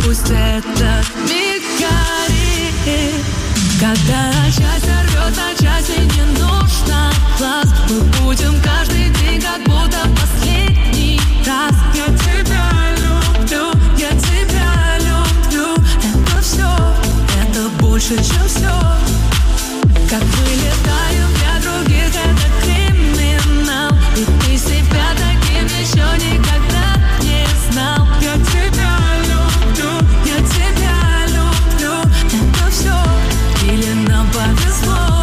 пусть этот миг горит. Когда счастье рвет на части, не нужно глаз. Мы будем каждый день, как будто последний раз. Я тебя люблю, я тебя люблю. Это все, это больше, чем все. Как мы летаем для других, это криминал. И ты себя таким еще никогда не знал. Я тебя люблю, я тебя люблю. Это все, или нам повезло.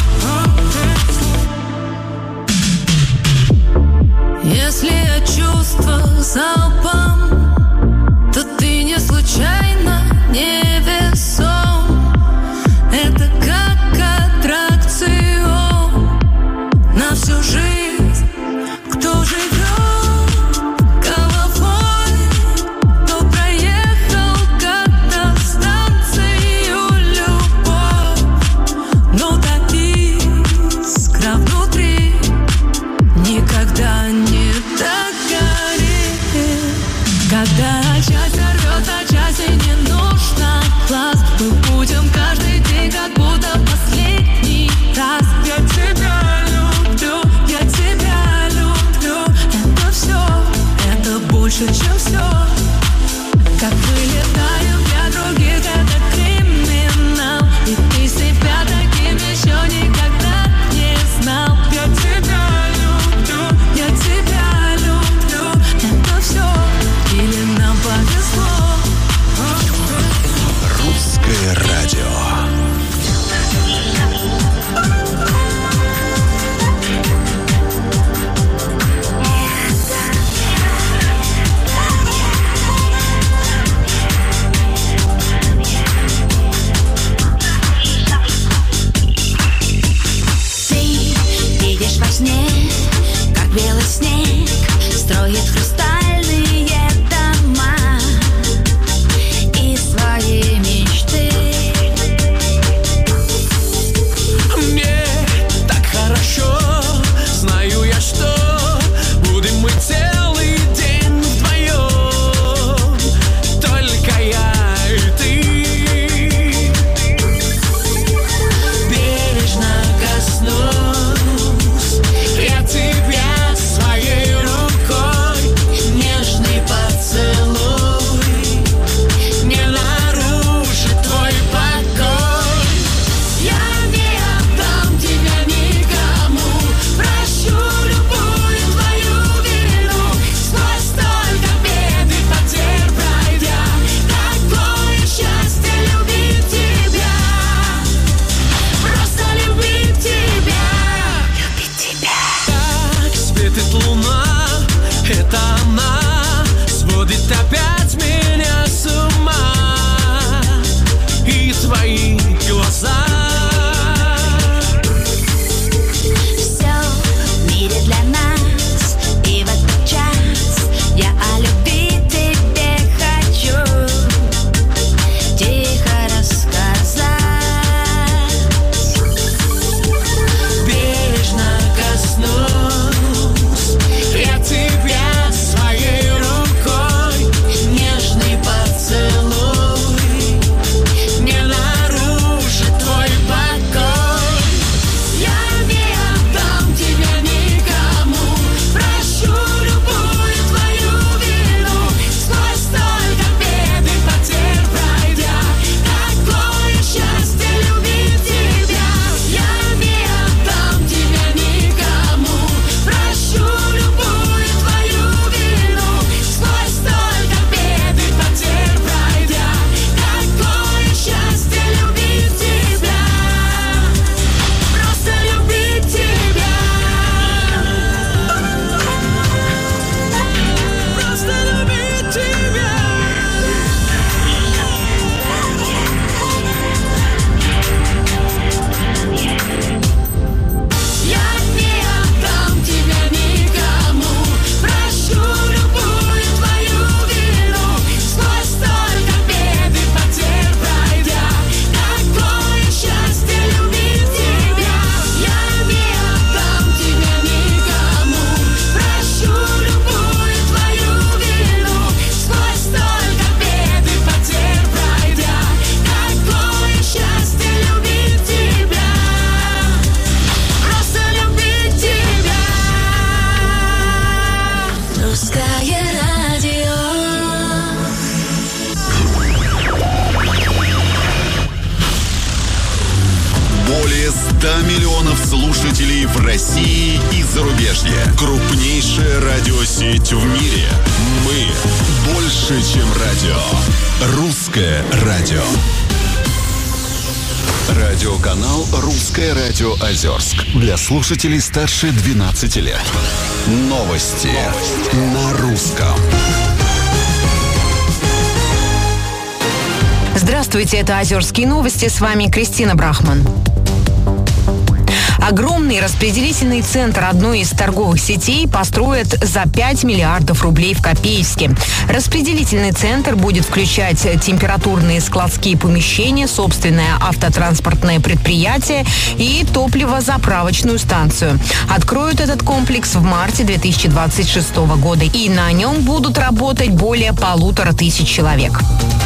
Если я чувства залпом, то ты не случайно невесом. Это как аттракцион на всю жизнь. Кто живет головой, кто проехал как-то станцию любовь. Но та искра внутри никогда не догорит. Когда счастье рвет на части, не нужно глаз. Мы будем каждый день, как будто последний раз. Я тебя люблю, я тебя люблю. Это все, это больше, чем все. Как мы летаем для других, это криминал. И ты себя таким еще никогда не знал. Я тебя люблю, я тебя люблю. Это все, или нам повезло. Русское радио. до миллионов слушателей в России и зарубежье. Крупнейшая радиосеть в мире. Мы больше, чем радио. Русское радио. Радиоканал «Русское радио Озерск». Для слушателей старше 12 лет. Новости на русском. Здравствуйте, это «Озерские новости». С вами Кристина Брахман. Огромный распределительный центр одной из торговых сетей построят за 5 миллиардов рублей в Копейске. Распределительный центр будет включать температурные складские помещения, собственное автотранспортное предприятие и топливозаправочную станцию. Откроют этот комплекс в марте 2026 года, и на нем будут работать более 1500 человек.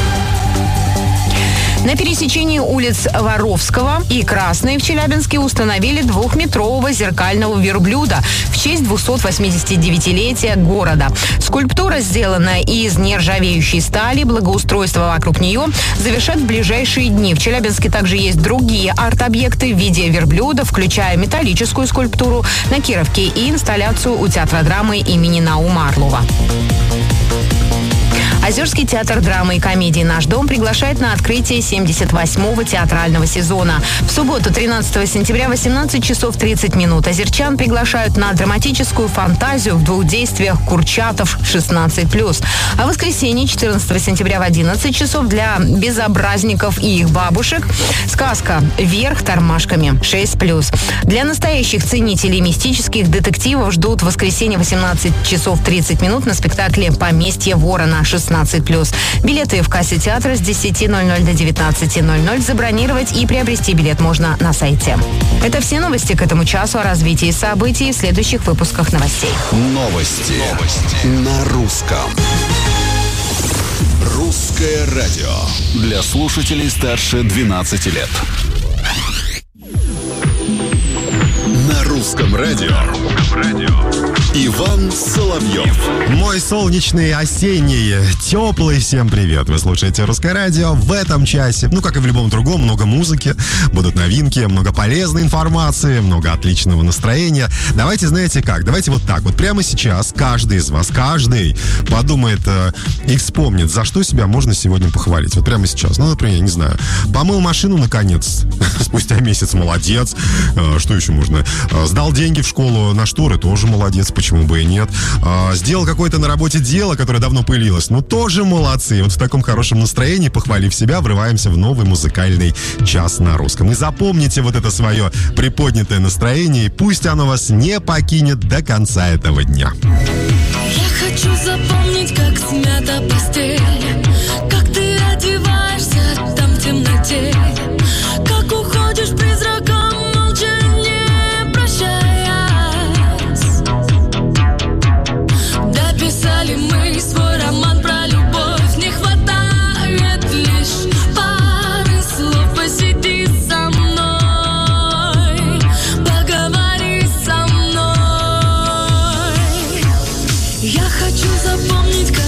На пересечении улиц Воровского и Красной в Челябинске установили 2-метрового зеркального верблюда в честь 289-летия города. Скульптура сделана из нержавеющей стали. Благоустройство вокруг нее завершат в ближайшие дни. В Челябинске также есть другие арт-объекты в виде верблюда, включая металлическую скульптуру на Кировке и инсталляцию у театра драмы имени Наума Орлова. Озерский театр драмы и комедии «Наш дом» приглашает на открытие 78-го театрального сезона. В субботу, 13 сентября, 18 часов 30 минут. Озерчан приглашают на драматическую фантазию в 2 действиях «Курчатов 16+». А в воскресенье, 14 сентября, в 11 часов для безобразников и их бабушек сказка «Вверх тормашками 6+». Для настоящих ценителей мистических детективов ждут в воскресенье, 18 часов 30 минут на спектакле «Поместье ворона 16+. Билеты в кассе театра с 10:00 до 19:00. Забронировать и приобрести билет можно на сайте. Это все новости к этому часу. О развитии событий в следующих выпусках новостей. Новости на русском. Русское радио. Для слушателей старше 12 лет. На русском радио. Иван Соловьев. Мой солнечный, осенний, теплый всем привет. Вы слушаете «Русское радио». В этом часе, как и в любом другом, много музыки, будут новинки, много полезной информации, много отличного настроения. Давайте, знаете как, давайте вот так. Вот прямо сейчас каждый из вас, каждый подумает и вспомнит, за что себя можно сегодня похвалить. Вот прямо сейчас. Например, я не знаю, помыл машину наконец, спустя месяц, молодец. Что еще можно? Сдал деньги в школу на шторы, тоже молодец. Почему бы и нет? Сделал какое-то на работе дело, которое давно пылилось. Тоже молодцы. Вот в таком хорошем настроении, похвалив себя, врываемся в новый музыкальный час на русском. И запомните вот это свое приподнятое настроение, и пусть оно вас не покинет до конца этого дня. Я хочу запомнить, как смята постель, как ты одеваешься там в темноте, как уходишь призраком, молча не прощаясь. Дописали мы свой роман про любовь, не хватает лишь пары слов. Посиди со мной, поговори со мной. Я хочу запомнить, как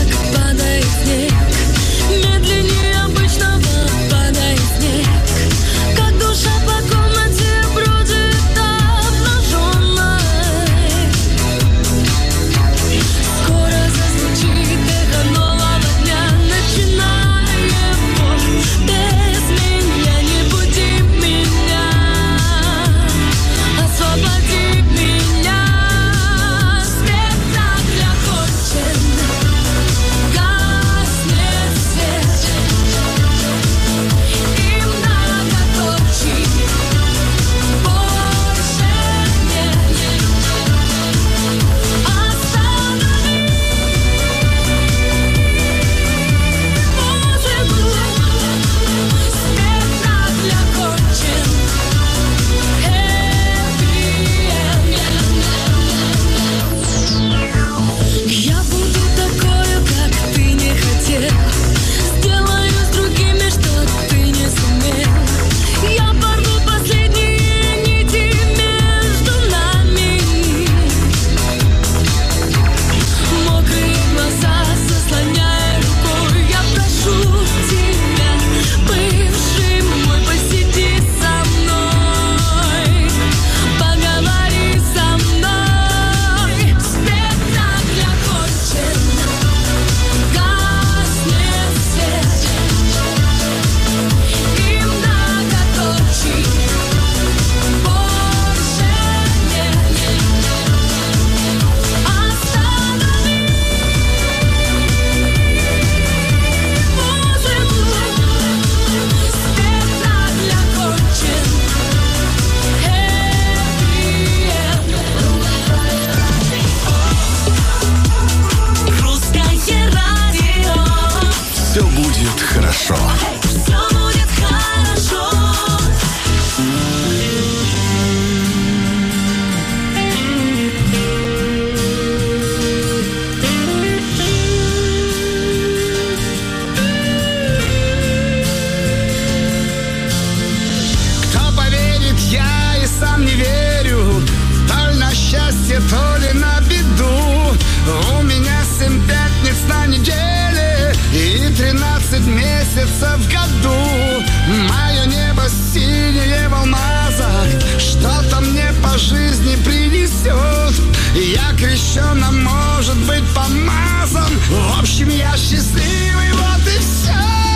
крещеным, может быть помазан. В общем, я счастливый, вот и все.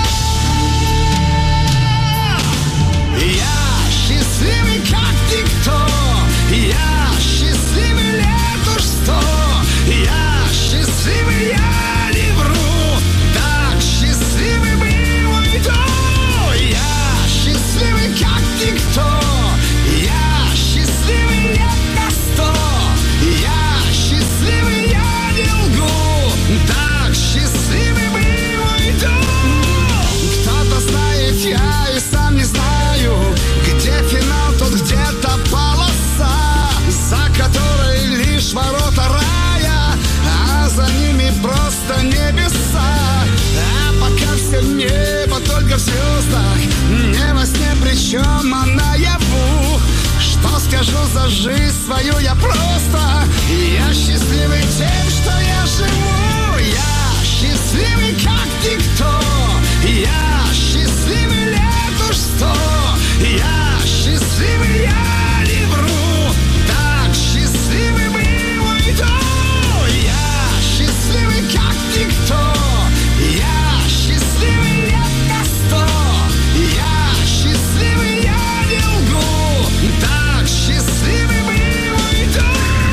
Я счастливый, как никто. Я счастливый лет уж 100. Я счастливый, я не вру. Так счастливый был уйду. Я счастливый, как никто. Я счастливый лет на 100. Я счастливый, я не лгу. Так счастливый был уйду. Кто-то знает, я и сам не знаю, где финал, тут где-то полоса, за которой лишь ворота рая, а за ними просто небеса. А пока все небо только в звездах, не во сне, причем а наяву. Что скажу за жизнь свою я просто. Я счастливый тем, что я живу. Я счастливый, как никто. Я счастливый лет уж 100. Я счастливый, я не вру. Так счастливый был уйду. Я счастливый, как никто. Я счастливый лет на 100. Я счастливый, я не лгу. Так счастливый был уйду.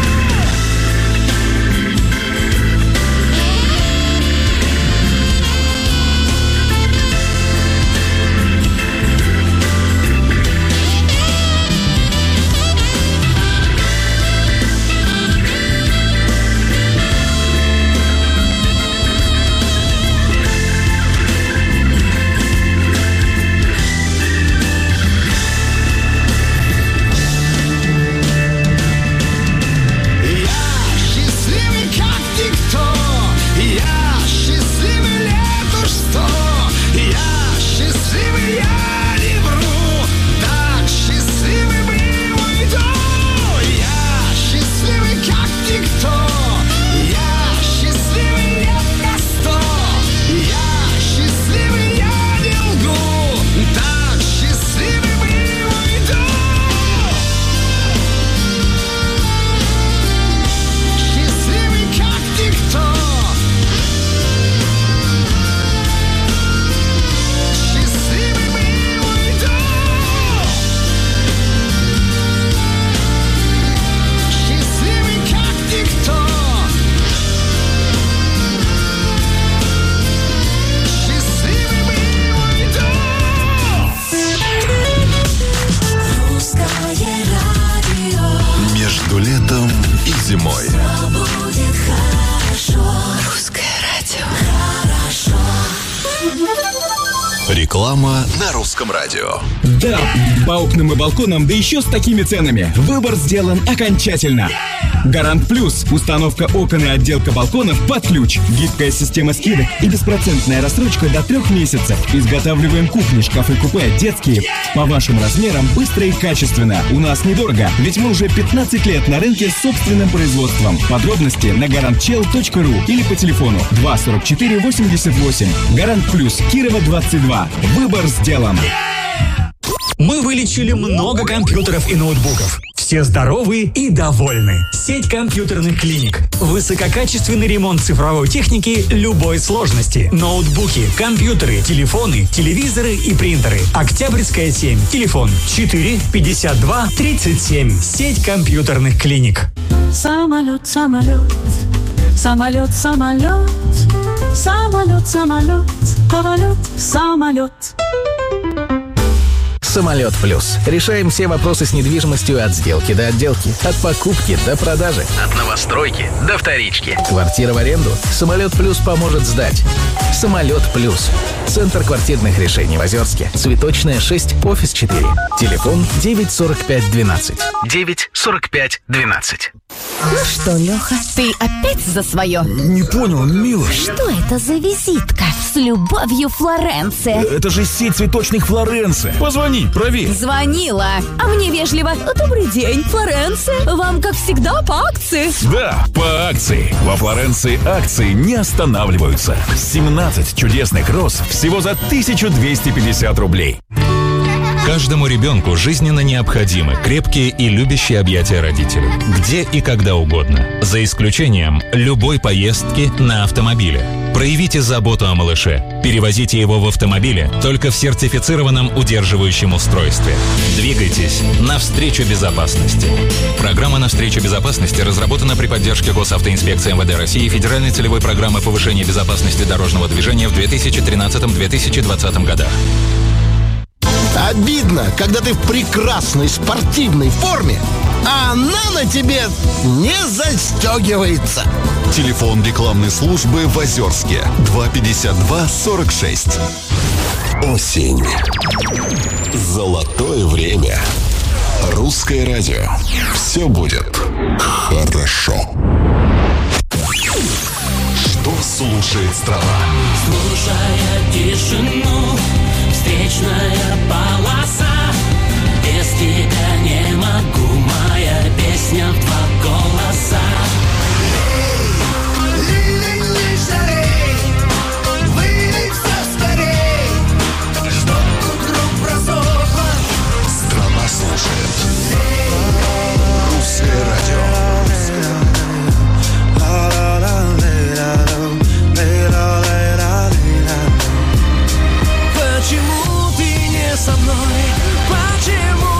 Между летом и зимой. Русское радио. Реклама на русском радио. Да, по окнам и балконам, да еще с такими ценами. Выбор сделан окончательно. Гарант Плюс. Установка окон и отделка балконов под ключ. Гибкая система скидок и беспроцентная рассрочка до 3 месяцев. Изготавливаем кухни, шкафы, купе, детские. По вашим размерам, быстро и качественно. У нас недорого, ведь мы уже 15 лет на рынке с собственным производством. Подробности на garantchel.ru или по телефону 2 44 88. Гарант Плюс. Кирова 22. Выбор сделан. Мы вылечили много компьютеров и ноутбуков. Все здоровы и довольны. Сеть компьютерных клиник. Высококачественный ремонт цифровой техники любой сложности. Ноутбуки, компьютеры, телефоны, телевизоры и принтеры. Октябрьская 7. Телефон 4 52 37. Сеть компьютерных клиник. Самолет, самолет, самолет, самолет, самолет, самолет, самолет, самолет. Самолет Плюс. Решаем все вопросы с недвижимостью от сделки до отделки, от покупки до продажи, от новостройки до вторички. Квартира в аренду? Самолет Плюс поможет сдать. Самолет Плюс. Центр квартирных решений в Озерске. Цветочная 6, офис 4. Телефон 94512. 94512. Ну что, Леха, ты опять за свое? Не понял, милый. Что это за визитка? С любовью, Флоренция. Это же сеть цветочных Флоренция. Позвони, проверь. Звонила. А мне вежливо: добрый день, Флоренция. Вам, как всегда, по акции. Да, по акции. Во Флоренции акции не останавливаются. 17 чудесных роз всего за 1250 рублей. Каждому ребенку жизненно необходимы крепкие и любящие объятия родителей. Где и когда угодно. За исключением любой поездки на автомобиле. Проявите заботу о малыше. Перевозите его в автомобиле только в сертифицированном удерживающем устройстве. Двигайтесь навстречу безопасности. Программа «Навстречу безопасности» разработана при поддержке Госавтоинспекции МВД России и Федеральной целевой программы повышения безопасности дорожного движения в 2013-2020 годах. Обидно, когда ты в прекрасной спортивной форме, а она на тебе не застегивается. Телефон рекламной службы в Озерске 252-46. Осень. Золотое время. Русское радио. Все будет хорошо. Что слушает страна? Слушая тишину, встречная полоса. Без тебя не могу, моя песня в два голоса. Лилий жарей, вылей все скорей, чтоб вдруг просохло. Страна слушает Русское радио. Почему ты не со мной? Почему?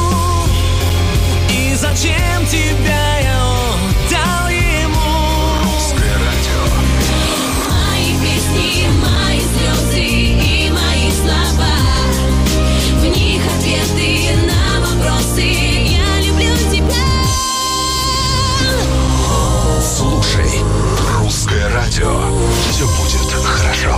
И зачем тебя я отдал ему? Русское радио. Мои песни, мои слезы и мои слова. В них ответы на вопросы. Я люблю тебя. Слушай Русское радио. Все будет хорошо.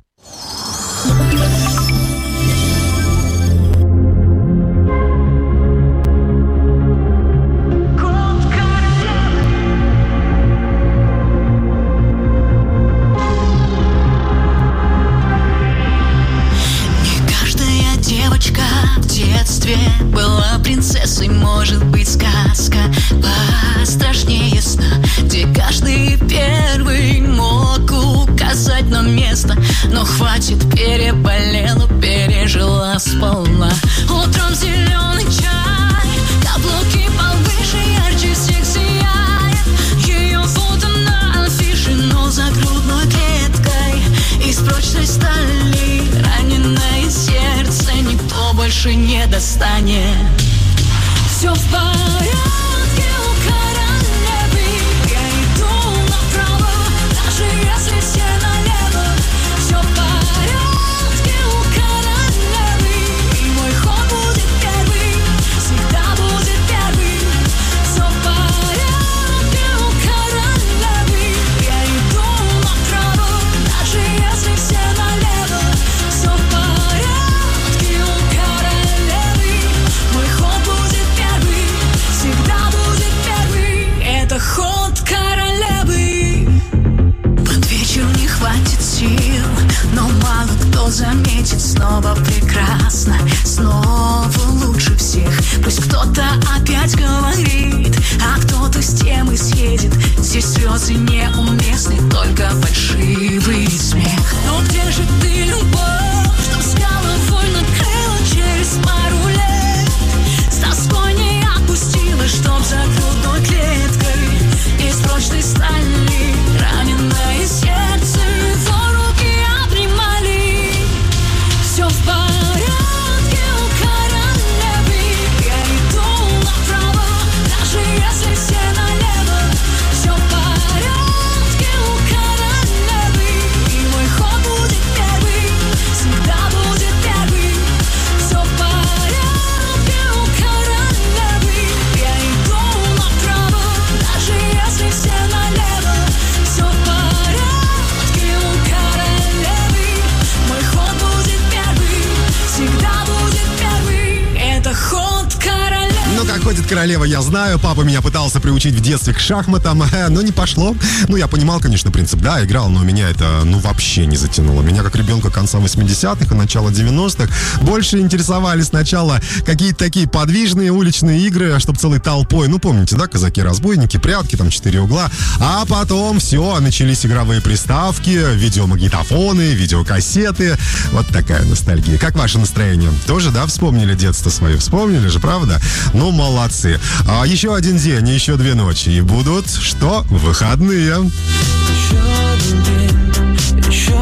Была принцессой, может быть, сказка пострашнее сна, где каждый первый мог указать нам место. Но хватит, переболела, пережила сполна. Утром зеленый чай, каблуки повыше, ярче всех сияет. Ее фото на афише, но за грудной клеткой из прочной стали. Раненое сердце никто больше не достанет. Все в порядке у королевы. Я иду направо, даже если все налево. Все в порядке у королевы. И мой ход будет первый, всегда будет первый. Все в порядке у королевы. Я иду направо, даже если все налево. Все в порядке у королевы. Мой ход будет первый, всегда будет первый. Это ход королевы. Под вечер не хватит сил, но мало кто заметит. Снова прекрасно, снова лучше всех. Пусть кто-то опять говорит, а кто-то с темы съедет. Здесь слезы неуместны, только фальшивый смех. Но где же ты, любовь, что с головой накрыла через пару лет? С тоской не отпустила, чтоб за грудной клеткой из прочной стали. Раненое сердце его руки обнимали. Все в порядке у королевы. Я иду направо, даже если все налево. Все в порядке у королевы. И мой ход будет королева, я знаю. Папа меня пытался приучить в детстве к шахматам, но не пошло. Ну, я понимал, конечно, принцип, да, играл, но меня это, вообще не затянуло. Меня, как ребенка конца 80-х и начала 90-х, больше интересовали сначала какие-то такие подвижные уличные игры, чтобы целой толпой, помните, да, казаки-разбойники, прятки, там 4 угла, а потом все, начались игровые приставки, видеомагнитофоны, видеокассеты, вот такая ностальгия. Как ваше настроение? Тоже, да, вспомнили детство свое? Вспомнили же, правда? Ну, молодцы. А еще один день, еще 2 ночи, и будут, что? Выходные. Еще один день, еще